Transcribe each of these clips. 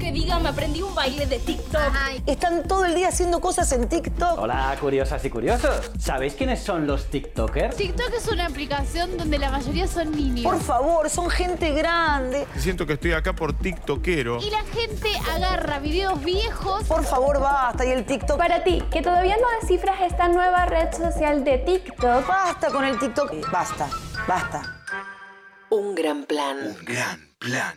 que diga me aprendí un baile de TikTok. Ay. Están todo el día haciendo cosas en TikTok. Hola, curiosas y curiosos. ¿Sabéis quiénes son los TikTokers? TikTok es una aplicación donde la mayoría son niños. Por favor, son gente grande. Siento que estoy acá por tiktokero. Y la gente agarra videos viejos. Por favor, basta. Y el TikTok. Para ti, que todavía no descifras esta nueva red social de TikTok. Basta con el TikTok. Basta, basta. Un gran plan. Un gran plan.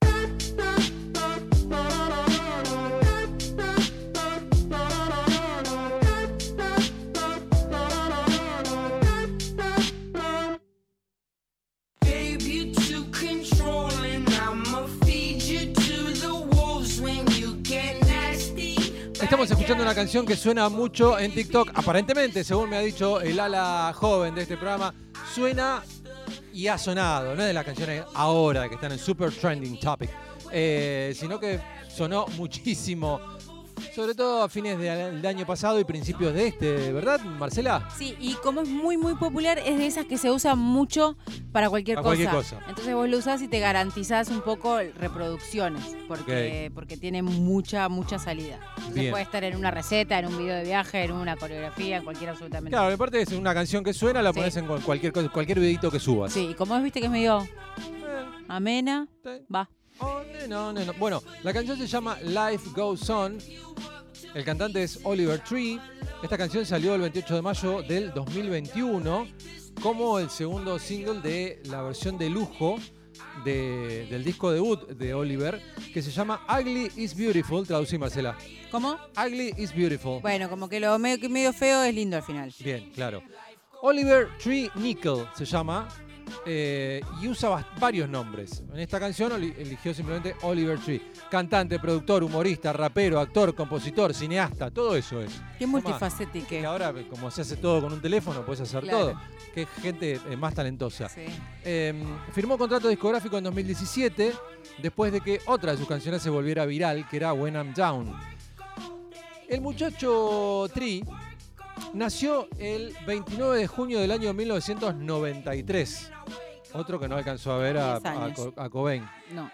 Estamos escuchando una canción que suena mucho en TikTok. Aparentemente, según me ha dicho el ala joven de este programa, suena y ha sonado. No es de las canciones ahora que están en Super Trending Topic, sino que sonó muchísimo, sobre todo a fines del año pasado y principios de este, ¿verdad, Marcela? Sí, y como es muy, muy popular, es de esas que se usa mucho para cualquier cosa. Entonces vos lo usás y te garantizás un poco reproducciones, porque tiene mucha salida. Entonces puede estar en una receta, en un video de viaje, en una coreografía, en cualquier absolutamente. Claro, aparte es una canción que suena, la pones en cualquier cosa, cualquier videito que subas. Sí, y como es, viste que es medio amena, va. Oh, no. Bueno, la canción se llama Life Goes On. El cantante es Oliver Tree. Esta canción salió el 28 de mayo del 2021 como el segundo single de la versión de lujo del disco debut de Oliver, que se llama Ugly is Beautiful. Traducí, Marcela. ¿Cómo? Ugly is Beautiful. Bueno, como que lo medio feo es lindo al final. Bien, claro. Oliver Tree Nickel se llama. Y usa varios nombres. En esta canción eligió simplemente Oliver Tree. Cantante, productor, humorista, rapero, actor, compositor, cineasta, todo eso es. Qué multifacético. Que ahora, como se hace todo con un teléfono, puedes hacer todo. Qué gente más talentosa. Sí. Firmó contrato discográfico en 2017, después de que otra de sus canciones se volviera viral, que era When I'm Down. El muchacho Tree nació el 29 de junio del año 1993. Otro que no alcanzó a ver a Cobain. No.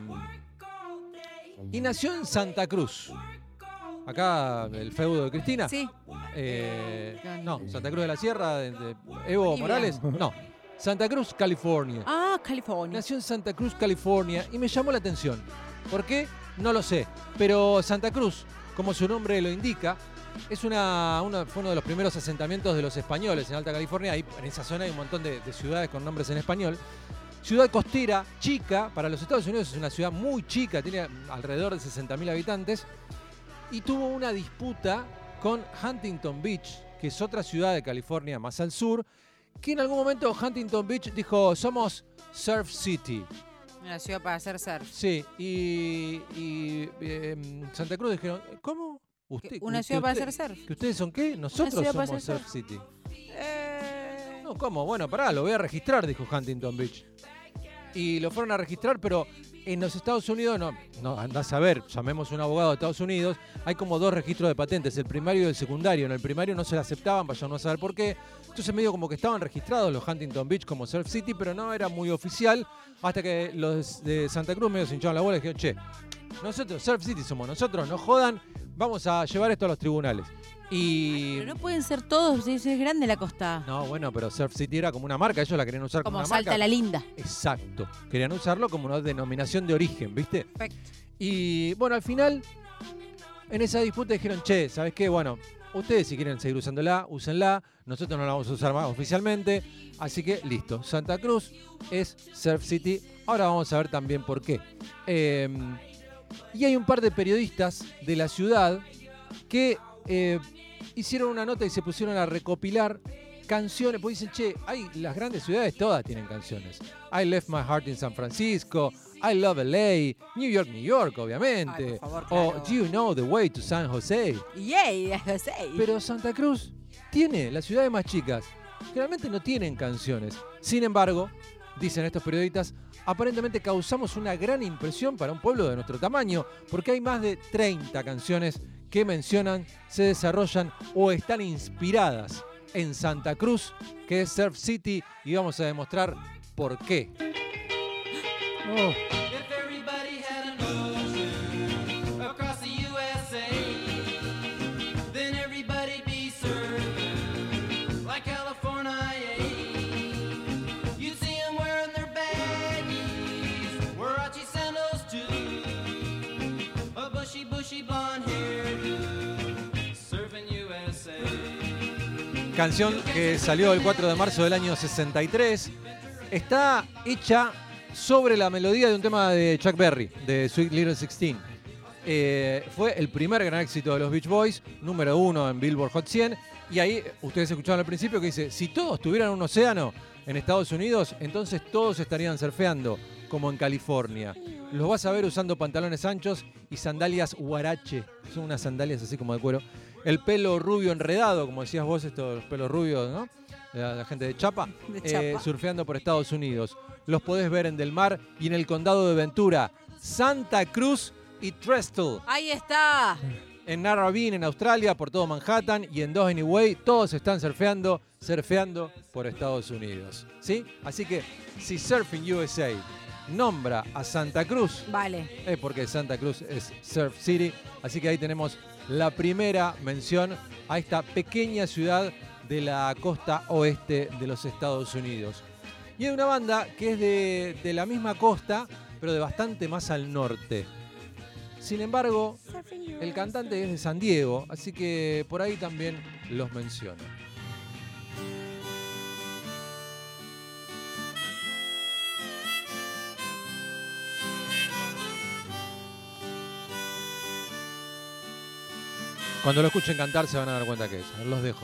Y nació en Santa Cruz. Acá, el feudo de Cristina. Sí. No, Santa Cruz de la Sierra, de Evo Morales. No, Santa Cruz, California. Ah, California. Nació en Santa Cruz, California, y me llamó la atención. ¿Por qué? No lo sé. Pero Santa Cruz, como su nombre lo indica, fue uno de los primeros asentamientos de los españoles en Alta California. Ahí, en esa zona hay un montón de ciudades con nombres en español. Ciudad costera, chica, para los Estados Unidos es una ciudad muy chica, tiene alrededor de 60.000 habitantes. Y tuvo una disputa con Huntington Beach, que es otra ciudad de California más al sur, que en algún momento Huntington Beach dijo, somos Surf City. Una ciudad para hacer surf. Sí, y Santa Cruz dijeron, ¿cómo? ¿Una ciudad para hacer surf? ¿Que ustedes son qué? Nosotros somos Surf City. No, ¿cómo? Bueno, pará, lo voy a registrar, dijo Huntington Beach. Y lo fueron a registrar, pero en los Estados Unidos, no andás a ver, llamemos a un abogado de Estados Unidos, hay como 2 registros de patentes, el primario y el secundario. En el primario no se la aceptaban, vayan a saber por qué. Entonces medio como que estaban registrados los Huntington Beach como Surf City, pero no era muy oficial, hasta que los de Santa Cruz medio se hincharon la bola y dijeron, che, nosotros, Surf City somos nosotros, no jodan, vamos a llevar esto a los tribunales. Pero no pueden ser todos, es grande la costa. No, bueno, pero Surf City era como una marca, ellos la querían usar como una marca. Como Salta la Linda. Exacto, querían usarlo como una denominación de origen, ¿viste? Perfecto. Y bueno, al final, en esa disputa dijeron, che, ¿sabes qué? Bueno, ustedes si quieren seguir usándola, úsenla, nosotros no la vamos a usar más oficialmente, así que listo, Santa Cruz es Surf City. Ahora vamos a ver también por qué. Y hay un par de periodistas de la ciudad que hicieron una nota y se pusieron a recopilar canciones, pues dicen, che, las grandes ciudades todas tienen canciones. I Left My Heart in San Francisco, I Love LA, New York, obviamente. Ay, por favor, claro. O Do You Know the Way to San Jose? Yay, José. Pero Santa Cruz tiene, las ciudades más chicas, generalmente no tienen canciones. Sin embargo, dicen estos periodistas, aparentemente causamos una gran impresión para un pueblo de nuestro tamaño, porque hay más de 30 canciones que mencionan, se desarrollan o están inspiradas en Santa Cruz, que es Surf City, y vamos a demostrar por qué. Canción que salió el 4 de marzo del año 63. Está hecha sobre la melodía de un tema de Chuck Berry, de Sweet Little 16. Fue el primer gran éxito de los Beach Boys, número 1 en Billboard Hot 100. Y ahí ustedes escucharon al principio que dice, si todos tuvieran un océano en Estados Unidos, entonces todos estarían surfeando, como en California. Los vas a ver usando pantalones anchos y sandalias huarache. Son unas sandalias así como de cuero. El pelo rubio enredado, como decías vos, los pelos rubios, ¿no? La gente de Chapa, surfeando por Estados Unidos. Los podés ver en Del Mar y en el condado de Ventura, Santa Cruz y Trestle. ¡Ahí está! En Narrabeen, en Australia, por todo Manhattan y en Doheny Way, todos están surfeando por Estados Unidos. ¿Sí? Así que si Surfing USA nombra a Santa Cruz, vale, es porque Santa Cruz es Surf City. Así que ahí tenemos la primera mención a esta pequeña ciudad de la costa oeste de los Estados Unidos. Y hay una banda que es de la misma costa, pero de bastante más al norte. Sin embargo, el cantante es de San Diego, así que por ahí también los menciono. Cuando lo escuchen cantar se van a dar cuenta que es. A ver, los dejo.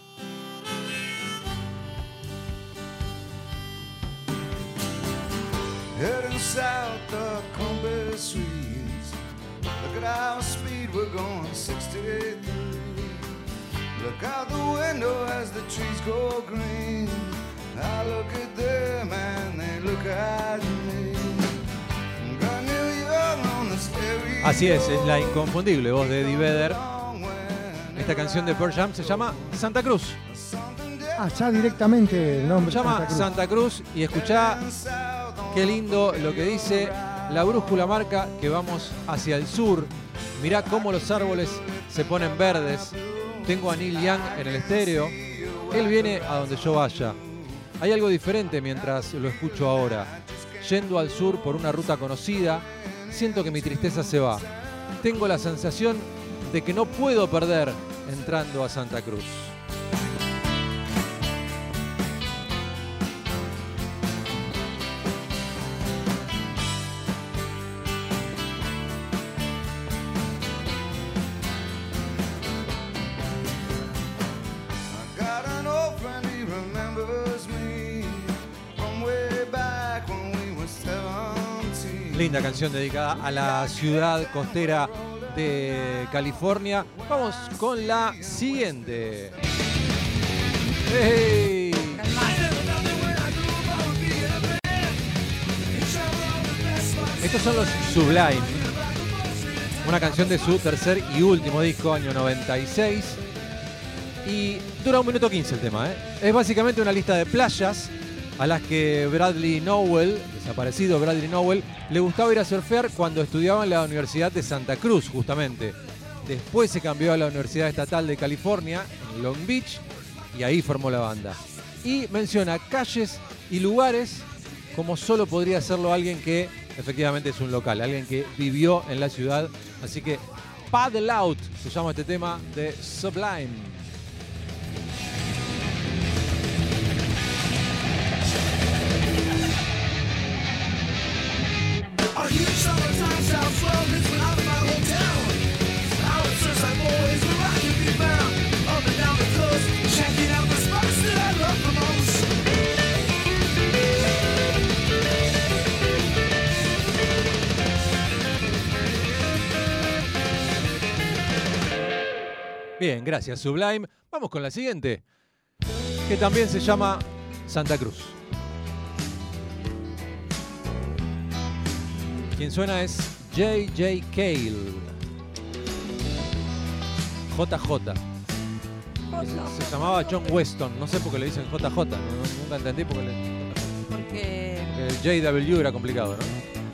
Heading south the compass reads. Look at our speed, we're going 63. Look out the window as the trees go green. I look at them and they look at me. Got New York on the stereo. Así es la inconfundible voz de Eddie Vedder. Esta canción de Pearl Jam se llama Santa Cruz. Ah, ya directamente el nombre. Se llama Santa Cruz y escuchá qué lindo lo que dice. La brújula marca que vamos hacia el sur. Mirá cómo los árboles se ponen verdes. Tengo a Neil Young en el estéreo. Él viene a donde yo vaya. Hay algo diferente mientras lo escucho ahora. Yendo al sur por una ruta conocida, siento que mi tristeza se va. Tengo la sensación de que no puedo perder entrando a Santa Cruz. Linda canción dedicada a la ciudad costera de California. Vamos con la siguiente. ¡Hey! Estos son los Sublime. Una canción de su tercer y último disco, año 96. Y dura 1 minuto 15 el tema, ¿eh? Es básicamente una lista de playas a las que Bradley Nowell, desaparecido Bradley Nowell, le gustaba ir a surfear cuando estudiaba en la Universidad de Santa Cruz, justamente. Después se cambió a la Universidad Estatal de California, en Long Beach, y ahí formó la banda. Y menciona calles y lugares como solo podría hacerlo alguien que efectivamente es un local, alguien que vivió en la ciudad. Así que Paddle Out se llama este tema de Sublime. Bien, gracias Sublime. Vamos con la siguiente, que también se llama Santa Cruz. Quien suena es J.J. Cale. JJ. Se llamaba John Weston. No sé por qué le dicen JJ. Nunca entendí por qué le dicen JJ. Porque el JW era complicado, ¿no?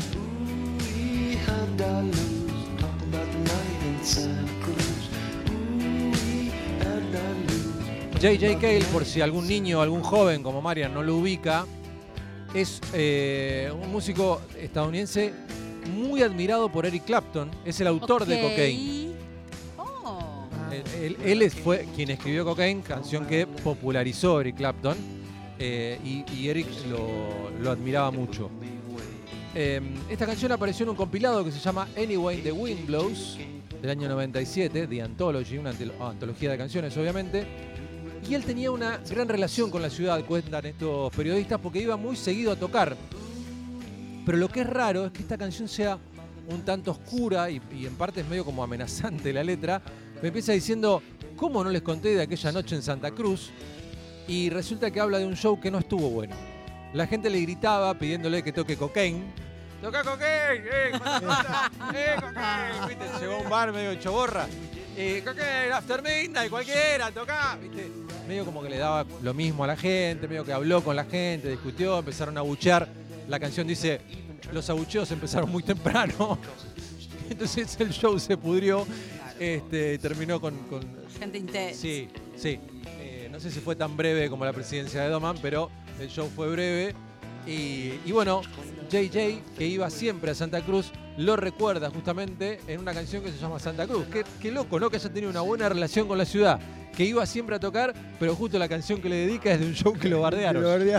J.J. Cale, por si algún niño o algún joven como Marian no lo ubica, es un músico estadounidense muy admirado por Eric Clapton. Es el autor de Cocaine. Él fue quien escribió Cocaine, canción que popularizó Eric Clapton, y Eric lo admiraba mucho. Esta canción apareció en un compilado que se llama Anyway the Wind Blows, del año 97, The Anthology, una antología de canciones, obviamente. Y él tenía una gran relación con la ciudad, cuentan estos periodistas, porque iba muy seguido a tocar. Pero lo que es raro es que esta canción sea un tanto oscura y en parte es medio como amenazante la letra. Me empieza diciendo, ¿cómo no les conté de aquella noche en Santa Cruz? Y resulta que habla de un show que no estuvo bueno. La gente le gritaba pidiéndole que toque Cocaine. ¡Toca Cocaine! Cocaine! ¿Viste? Llegó a un bar medio hecho borra. Cocaine, After Midnight, cualquiera, toca. ¿Viste? Medio como que le daba lo mismo a la gente, medio que habló con la gente, discutió, empezaron a abuchear. La canción dice, los abucheos empezaron muy temprano. Entonces el show se pudrió. Terminó con... Gente intensa. Sí. No sé si fue tan breve como la presidencia de Doman, pero el show fue breve. Y bueno, JJ, que iba siempre a Santa Cruz, lo recuerda justamente en una canción que se llama Santa Cruz. Qué loco, ¿no? Que haya tenido una buena relación con la ciudad. Que iba siempre a tocar, pero justo la canción que le dedica es de un show que lo bardearon.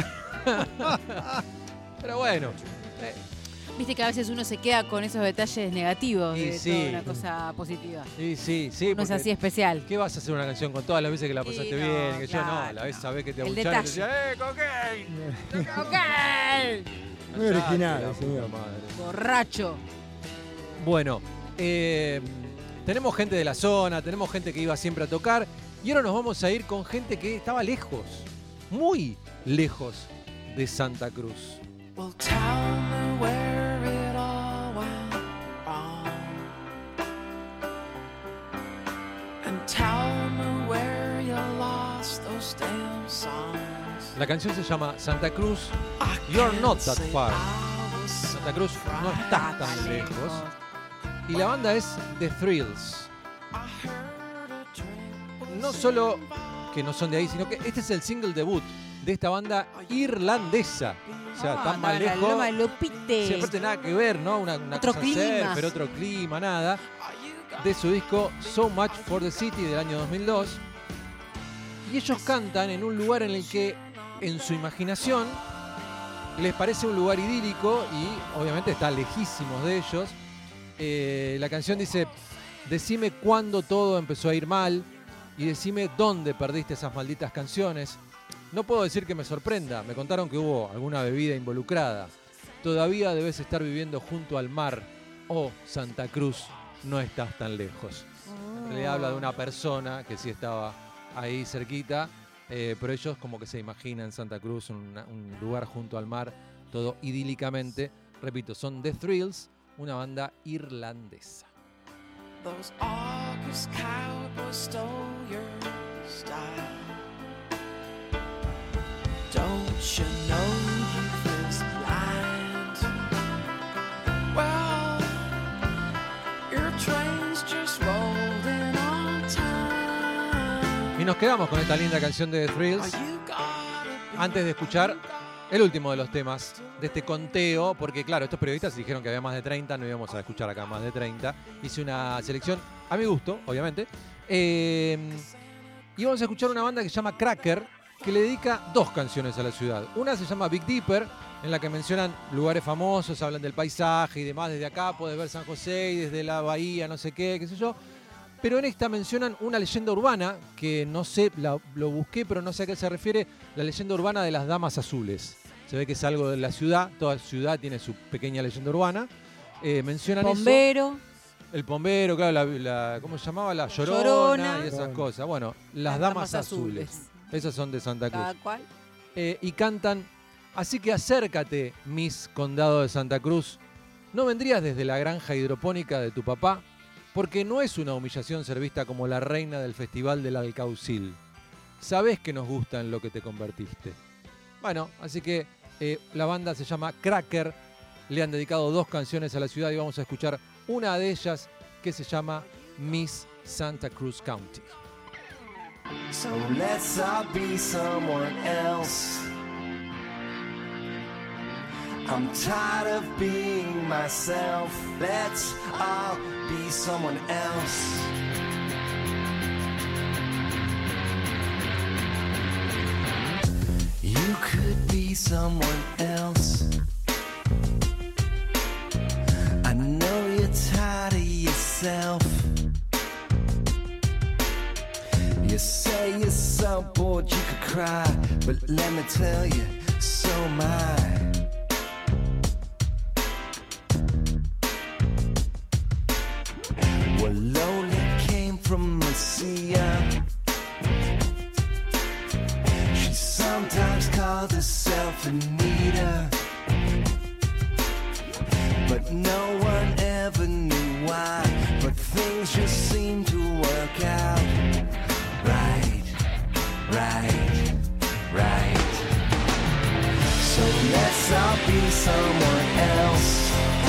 Pero bueno. Viste que a veces uno se queda con esos detalles negativos de toda una cosa positiva. Sí. No es así especial. ¿Qué vas a hacer una canción con todas las veces que la pasaste bien? Que yo no, la vez sabés que te abucharon y te decía, Cocaine! ¡Cocaine! Muy original, señor. Borracho. Bueno, tenemos gente de la zona, tenemos gente que iba siempre a tocar y ahora nos vamos a ir con gente que estaba lejos, muy lejos de Santa Cruz. Well, tell me where it all went wrong, and tell me where you lost those damn songs. La canción se llama Santa Cruz, You're Not That Far. Santa Cruz, no estás tan lejos. Y la banda es The Thrills. No solo que no son de ahí, sino que este es el single debut de esta banda irlandesa. O sea, tan más lejos. Siempre tiene nada que ver, ¿no? Una otro cosa clima. Pero otro clima, nada. De su disco So Much for the City del año 2002. Y ellos cantan en un lugar en el que, en su imaginación, les parece un lugar idílico y obviamente está lejísimos de ellos. La canción dice, decime cuándo todo empezó a ir mal y decime dónde perdiste esas malditas canciones. No puedo decir que me sorprenda, me contaron que hubo alguna bebida involucrada. Todavía debes estar viviendo junto al mar. Oh, Santa Cruz, no estás tan lejos. En realidad habla de una persona que sí estaba ahí cerquita, pero ellos como que se imaginan Santa Cruz, un lugar junto al mar, todo idílicamente. Repito, son The Thrills, una banda irlandesa. Those August cowboys stole your style. Don't you know you've this blind? Well, your train's just rolled in on time. Y nos quedamos con esta linda canción de The Thrills antes de escuchar el último de los temas de este conteo, porque claro, estos periodistas dijeron que había más de 30, no íbamos a escuchar acá más de 30. Hice una selección a mi gusto, obviamente. Y vamos a escuchar una banda que se llama Cracker, que le dedica 2 canciones a la ciudad. Una se llama Big Dipper, en la que mencionan lugares famosos, hablan del paisaje y demás. Desde acá podés ver San José y desde la bahía, no sé qué sé yo. Pero en esta mencionan una leyenda urbana, que no sé, lo busqué, pero no sé a qué se refiere, la leyenda urbana de las Damas Azules. Se ve que es algo de la ciudad, toda ciudad tiene su pequeña leyenda urbana. Mencionan Pombero. eso. El Pombero, claro, ¿cómo se llamaba? La Llorona y esas cosas. Bueno, las Damas Azules. Esas son de Santa Cruz. Cada cual. Y cantan, así que acércate, Miss Condado de Santa Cruz. ¿No vendrías desde la granja hidropónica de tu papá? Porque no es una humillación ser vista como la reina del Festival del Alcaucil. Sabés que nos gusta en lo que te convertiste. Bueno, así que la banda se llama Cracker. Le han dedicado 2 canciones a la ciudad y vamos a escuchar una de ellas que se llama Miss Santa Cruz County. So let's all be someone else. I'm tired of being myself. Let's all be someone else. someone else. I know you're tired of yourself. You say you're so bored you could cry, but let me tell you, so am I. Well, Lola came from Messiah. She sometimes called herself Anita, but no one ever knew why. But things just seem to work out. Right, right, right. So let's all be someone else.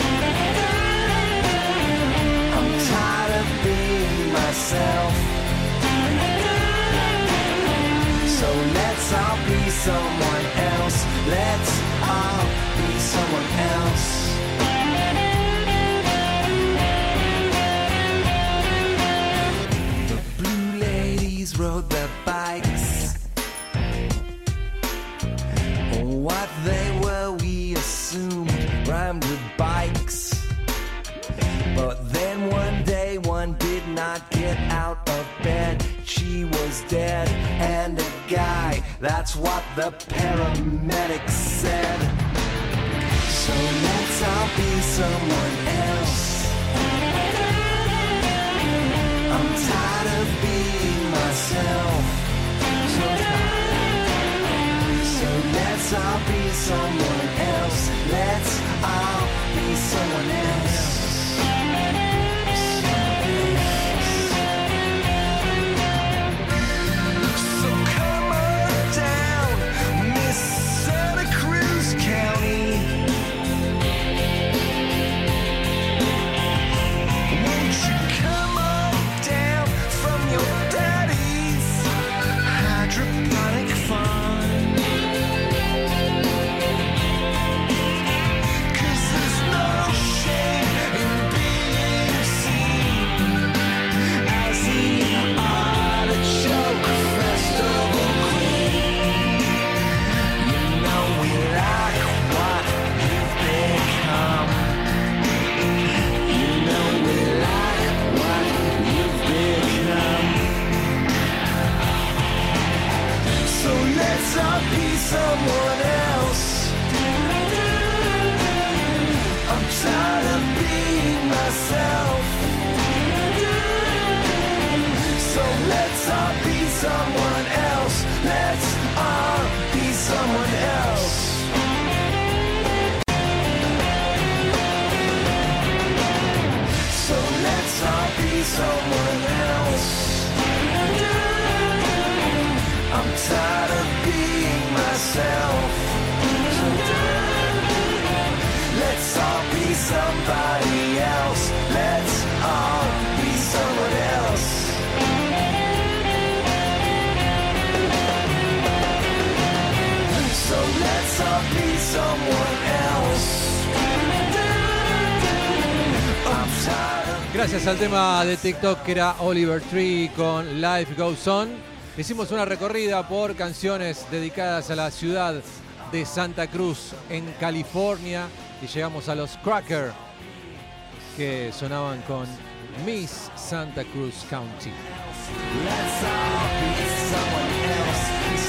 I'm tired of being myself. So let's all be someone else. Let's all be someone else. Rode their bikes. What they were we assumed rhymed with bikes. But then one day one did not get out of bed. She was dead and a guy, that's what the paramedics said. So let's all be someone else. I'm tired of being myself. So let's all be someone else. Let's all be someone else. So come on down, Miss Santa Cruz County. Won't you come on down from your daddy's hydroponic farm? 'Cause there's no shame in being seen as the artichoke festival queen. You know we like what you've become. You know we like what you've become. So let's all be someone else. I'm tired of being myself. So let's all be someone else. Let's all be someone else. So let's all be someone else. I'm tired of being myself. Let's all be somebody else. Let's all be someone else. So let's all be someone else. I'm tired of Gracias al tema de TikTok que era Oliver Tree con Life Goes On. Hicimos una recorrida por canciones dedicadas a la ciudad de Santa Cruz en California y llegamos a los Cracker que sonaban con Miss Santa Cruz County. Let's all be someone else.